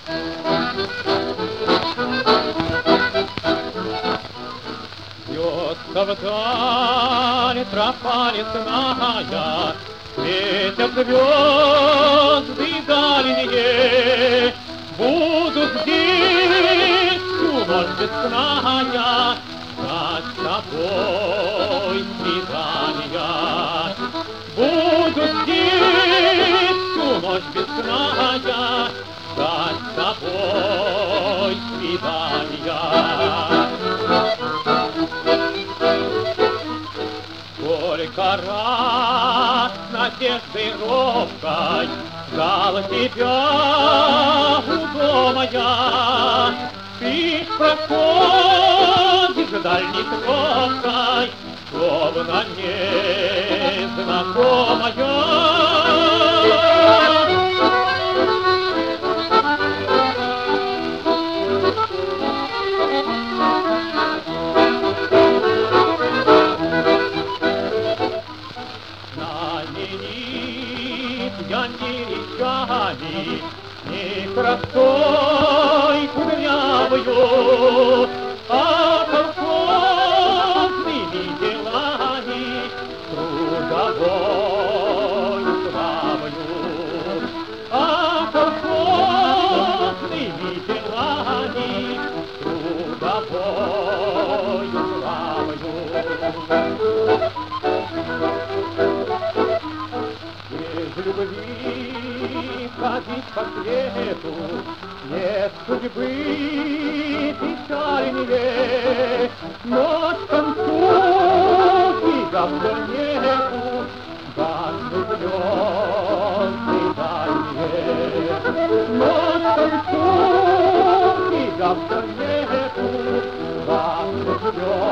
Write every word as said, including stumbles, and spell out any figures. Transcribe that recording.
Бьется вдаль тропа лесная, светят звезды дальние. Буду здесь всю ночь бесная ждать с тобой свидания. Буду здесь всю ночь бесная ждать с тобой свидания. Сколько раз надеждой робкой ждал тебя у дома я. Ты проходишь дальней тропкой, словно незнакомая. Я не речами, не красой кудрявою, а колхозными делами, трудовой славою, а колхозными делами, трудовой славою. Без любви ходить по свету, нет судьбы печальнее, но к концу тебя все нету, гаснут звезды дальние. Но к концу тебя все нету, гаснут звезды.